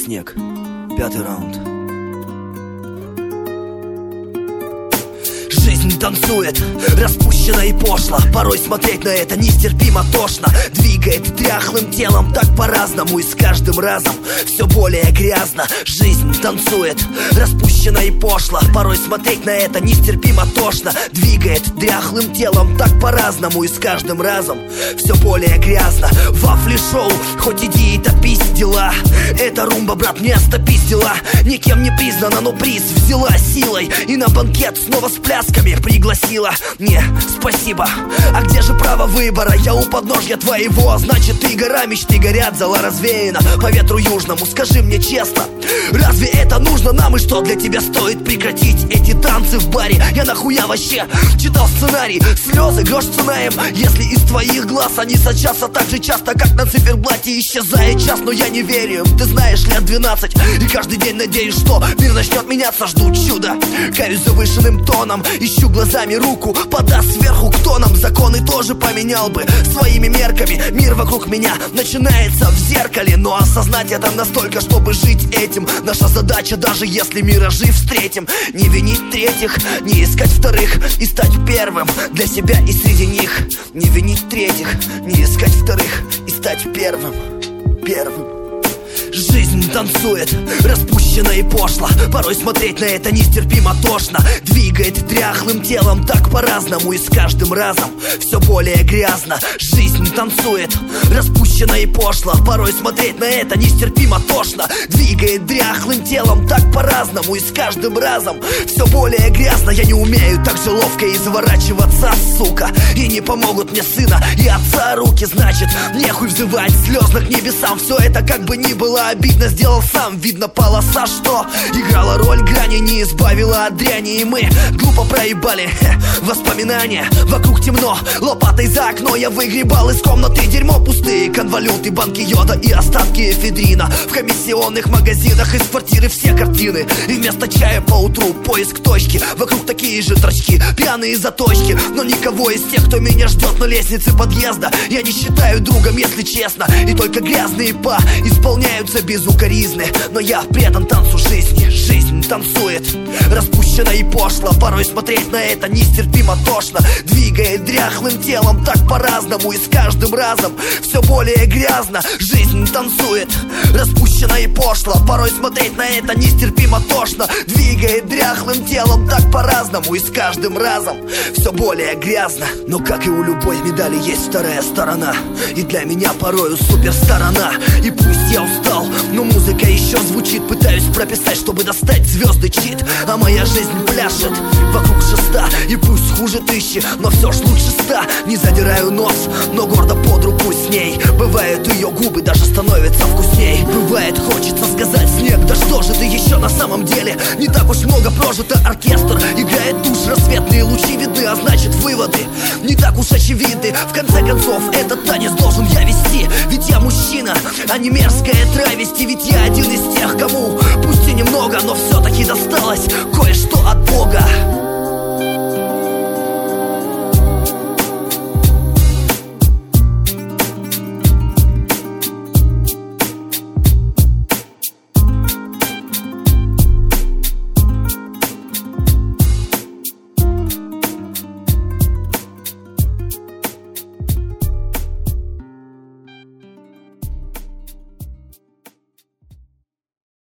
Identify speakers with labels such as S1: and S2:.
S1: снег. 5-й раунд. Жизнь танцует, распущена и пошла. Порой смотреть на это нестерпимо тошно. Двигает дряхлым телом так по-разному, и с каждым разом все более грязно. Жизнь танцует, распущена и пошла. Порой смотреть на это нестерпимо тошно. Двигает дряхлым телом так по-разному, и с каждым разом все более грязно. Вафли-шоу, хоть иди и топись дела. Эта румба, брат, место пиздила. Никем не признана, но приз взяла силой. И на банкет снова с плясками пригласила. Не, спасибо. А где же право выбора? Я у подножья твоего, значит и гора мечты горят, зала развеяна по ветру южному. Скажи мне честно, разве это нужно нам? И что для тебя стоит прекратить эти танцы в баре? Я нахуя вообще читал сценарий? Слезы, грош цена им, если из твоих глаз они сочатся так же часто, как на циферблате исчезает час. Но я не верю им, ты знаешь, лет 12, и каждый день надеюсь, что мир начнет меняться. Жду чуда, каюсь завышенным тоном, ищу глазами руку, подаст сверху кто нам. Законы тоже поменял бы своими мерками. Мир вокруг меня начинается в зеркале, но осознать это настолько, чтобы жить этим. Наша задача, даже если миражи встретим, не винить третьих, не искать вторых, и стать первым для себя и среди них. Не винить третьих, не искать вторых, и стать первым. Жизнь танцует, распущена и пошла. Порой смотреть на это нестерпимо тошно. Двигает дряхлым телом так по-разному, и с каждым разом все более грязно. Жизнь танцует, распущена и пошла. Порой смотреть на это нестерпимо тошно. Двигает дряхлым телом так по-разному, и с каждым разом все более грязно. Я не умею так же ловко изворачиваться, сука. И не помогут мне сына и отца руки. Значит, нехуй взывать слезно к небесам. Все это как бы ни было обидно, сделал сам. Видно полоса, что играла роль грани, не избавила от дряни. И мы глупо проебали воспоминания. Вокруг темно, лопатой за окно я выгребал из комнаты дерьмо. Пустые конвалюты, банки йода и остатки эфедрина. В комиссионных магазинах из квартиры все картины. И вместо чая по утру поиск точки. Вокруг такие же торчки, пьяные заточки. Но никого из тех, кто меня ждет на лестнице подъезда, я не считаю другом, если честно. И только грязные па исполняются безукоризны. Но я предан танцу жизни. Жизнь танцует, распущена и пошла. Порой смотреть на это нестерпимо тошно. Двигает дряхлым телом так по-разному, и с каждым разом все более грязно. Жизнь танцует, распущена и пошла. Порой смотреть на это нестерпимо тошно. Двигает дряхлым телом так по-разному, и с каждым разом все более грязно. Но как и у любой медали есть вторая сторона, и для меня порою суперсторона. И пусть я устал, но музыка еще звучит. Пытаюсь прописать, чтобы достать звезды чит. А моя жизнь пляшет вокруг шеста. И пусть хуже 1000, но все ж лучше 100. Не задираю нос, но гордо под руку с ней. Бывает, ее губы даже становятся вкусней. Бывает, хочется сказать: снег, да что же ты еще на самом деле? Не так уж много прожито, оркестр играет тушь. Рассветные лучи видны, а значит выводы не так уж очевидны. В конце концов, этот танец должен я вести. Ведь я мужчина, а не мерзкая травести. Ведь я один из тех, кому пусть и немного, но все-таки досталось кое-что